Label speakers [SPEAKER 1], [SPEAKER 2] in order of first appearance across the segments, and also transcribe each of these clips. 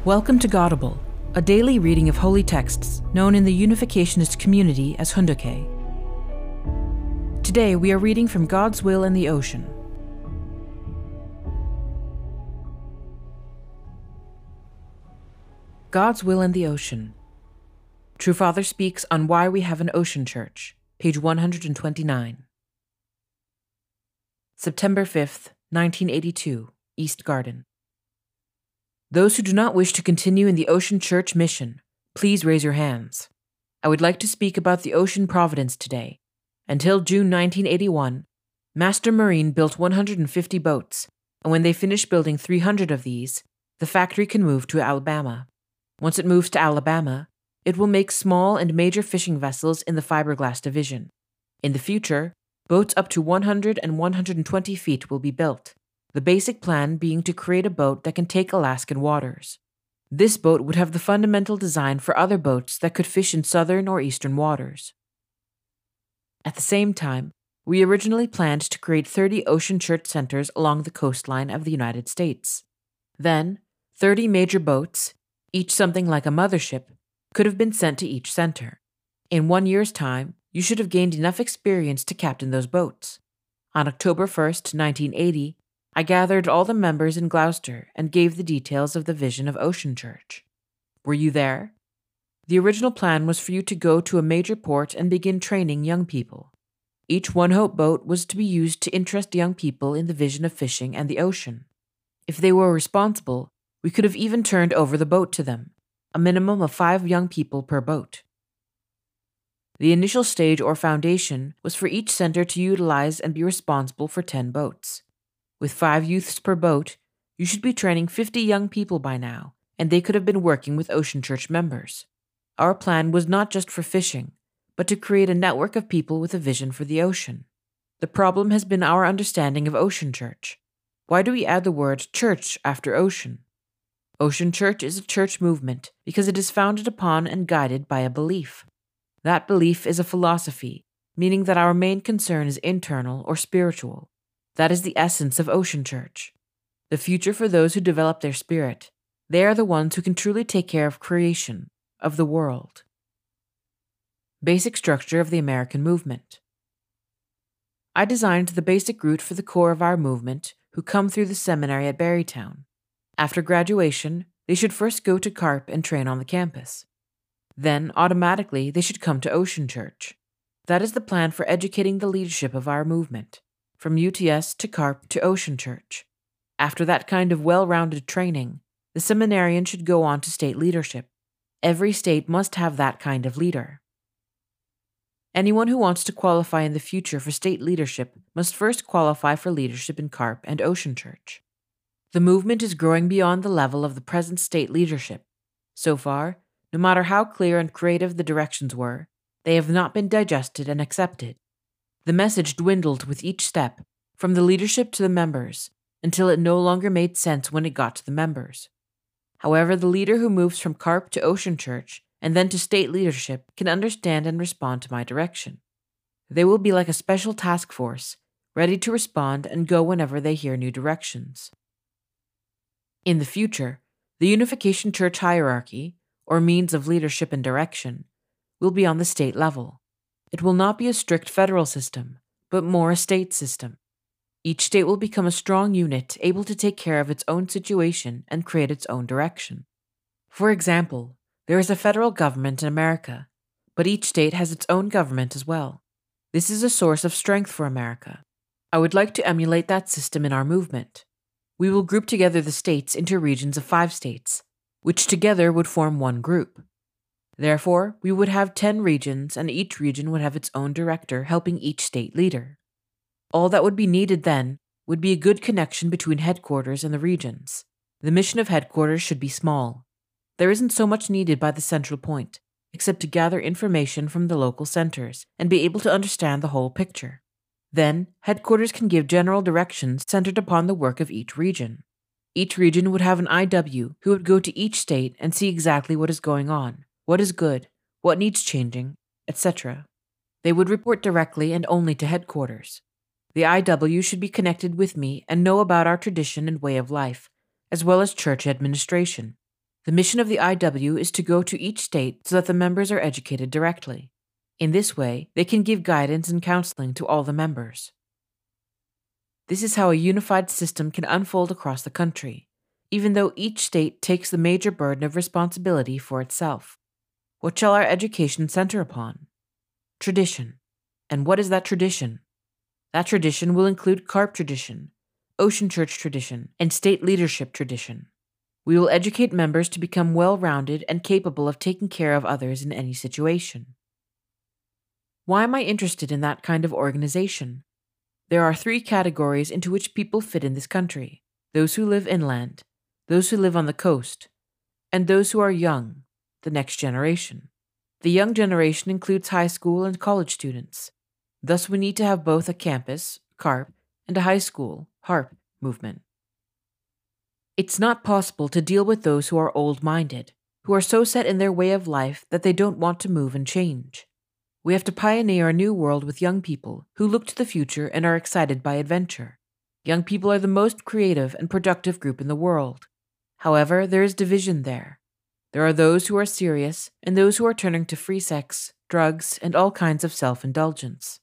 [SPEAKER 1] Welcome to Godible, a daily reading of holy texts known in the Unificationist community as Hunduke. Today we are reading from God's Will in the Ocean. God's Will in the Ocean. True Father speaks on why we have an ocean church, page 129. September 5th, 1982, East Garden. Those who do not wish to continue in the Ocean Church mission, please raise your hands. I would like to speak about the Ocean Providence today. Until June 1981, Master Marine built 150 boats, and when they finish building 300 of these, the factory can move to Alabama. Once it moves to Alabama, it will make small and major fishing vessels in the fiberglass division. In the future, boats up to 100 and 120 feet will be built, the basic plan being to create a boat that can take Alaskan waters. This boat would have the fundamental design for other boats that could fish in southern or eastern waters. At the same time, we originally planned to create 30 ocean church centers along the coastline of the United States. Then, 30 major boats, each something like a mothership, could have been sent to each center. In 1 year's time, you should have gained enough experience to captain those boats. On October 1st, 1980, I gathered all the members in Gloucester and gave the details of the vision of Ocean Church. Were you there? The original plan was for you to go to a major port and begin training young people. Each One Hope boat was to be used to interest young people in the vision of fishing and the ocean. If they were responsible, we could have even turned over the boat to them, a minimum of 5 young people per boat. The initial stage or foundation was for each center to utilize and be responsible for 10 boats. With 5 youths per boat, you should be training 50 young people by now, and they could have been working with Ocean Church members. Our plan was not just for fishing, but to create a network of people with a vision for the ocean. The problem has been our understanding of Ocean Church. Why do we add the word church after ocean? Ocean Church is a church movement because it is founded upon and guided by a belief. That belief is a philosophy, meaning that our main concern is internal or spiritual. That is the essence of Ocean Church. The future for those who develop their spirit. They are the ones who can truly take care of creation, of the world. Basic structure of the American movement. I designed the basic route for the core of our movement who come through the seminary at Barrytown. After graduation, they should first go to CARP and train on the campus. Then, automatically, they should come to Ocean Church. That is the plan for educating the leadership of our movement, from UTS to CARP to Ocean Church. After that kind of well-rounded training, the seminarian should go on to state leadership. Every state must have that kind of leader. Anyone who wants to qualify in the future for state leadership must first qualify for leadership in CARP and Ocean Church. The movement is growing beyond the level of the present state leadership. So far, no matter how clear and creative the directions were, they have not been digested and accepted. The message dwindled with each step, from the leadership to the members, until it no longer made sense when it got to the members. However, the leader who moves from CARP to Ocean Church and then to state leadership can understand and respond to my direction. They will be like a special task force, ready to respond and go whenever they hear new directions. In the future, the Unification Church hierarchy, or means of leadership and direction, will be on the state level. It will not be a strict federal system, but more a state system. Each state will become a strong unit able to take care of its own situation and create its own direction. For example, there is a federal government in America, but each state has its own government as well. This is a source of strength for America. I would like to emulate that system in our movement. We will group together the states into regions of 5 states, which together would form one group. Therefore, we would have 10 regions, and each region would have its own director helping each state leader. All that would be needed then would be a good connection between headquarters and the regions. The mission of headquarters should be small. There isn't so much needed by the central point, except to gather information from the local centers and be able to understand the whole picture. Then, headquarters can give general directions centered upon the work of each region. Each region would have an IW who would go to each state and see exactly what is going on, what is good, what needs changing, etc. They would report directly and only to headquarters. The IW should be connected with me and know about our tradition and way of life, as well as church administration. The mission of the IW is to go to each state so that the members are educated directly. In this way, they can give guidance and counseling to all the members. This is how a unified system can unfold across the country, even though each state takes the major burden of responsibility for itself. What shall our education center upon? Tradition. And what is that tradition? That tradition will include CARP tradition, Ocean Church tradition, and state leadership tradition. We will educate members to become well-rounded and capable of taking care of others in any situation. Why am I interested in that kind of organization? There are 3 categories into which people fit in this country: those who live inland, those who live on the coast, and those who are young, the next generation. The young generation includes high school and college students. Thus, we need to have both a campus, CARP, and a high school, HARP, movement. It's not possible to deal with those who are old-minded, who are so set in their way of life that they don't want to move and change. We have to pioneer a new world with young people who look to the future and are excited by adventure. Young people are the most creative and productive group in the world. However, there is division there. There are those who are serious and those who are turning to free sex, drugs, and all kinds of self-indulgence.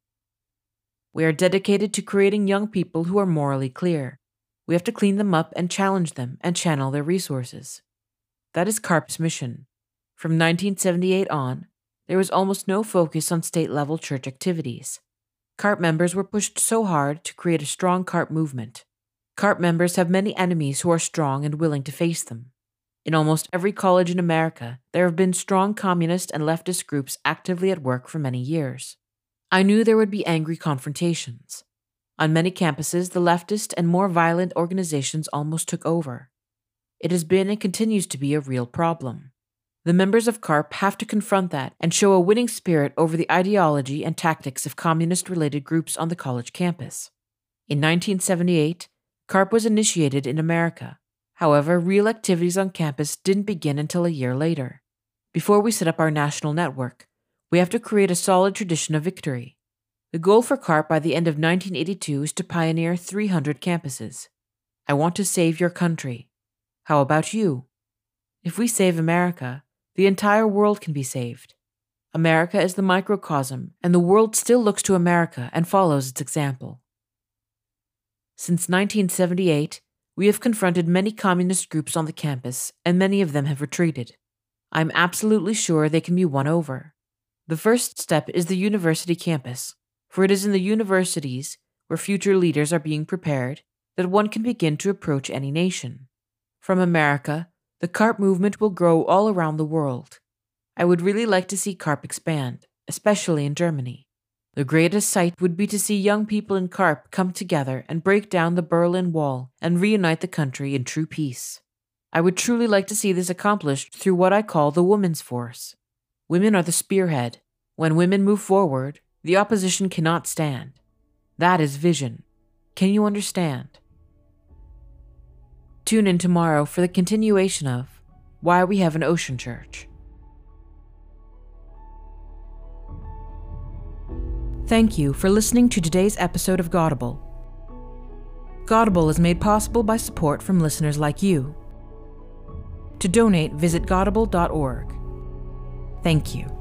[SPEAKER 1] We are dedicated to creating young people who are morally clear. We have to clean them up and challenge them and channel their resources. That is CARP's mission. From 1978 on, there was almost no focus on state-level church activities. CARP members were pushed so hard to create a strong CARP movement. CARP members have many enemies who are strong and willing to face them. In almost every college in America, there have been strong communist and leftist groups actively at work for many years. I knew there would be angry confrontations. On many campuses, the leftist and more violent organizations almost took over. It has been and continues to be a real problem. The members of CARP have to confront that and show a winning spirit over the ideology and tactics of communist-related groups on the college campus. In 1978, CARP was initiated in America. However, real activities on campus didn't begin until a year later. Before we set up our national network, we have to create a solid tradition of victory. The goal for CARP by the end of 1982 is to pioneer 300 campuses. I want to save your country. How about you? If we save America, the entire world can be saved. America is the microcosm, and the world still looks to America and follows its example. Since 1978, we have confronted many communist groups on the campus, and many of them have retreated. I'm absolutely sure they can be won over. The first step is the university campus, for it is in the universities, where future leaders are being prepared, that one can begin to approach any nation. From America, the CARP movement will grow all around the world. I would really like to see CARP expand, especially in Germany. The greatest sight would be to see young people in CARP come together and break down the Berlin Wall and reunite the country in true peace. I would truly like to see this accomplished through what I call the women's force. Women are the spearhead. When women move forward, the opposition cannot stand. That is vision. Can you understand? Tune in tomorrow for the continuation of Why We Have an Ocean Church. Thank you for listening to today's episode of Gaudible. Gaudible is made possible by support from listeners like you. To donate, visit gaudible.org. Thank you.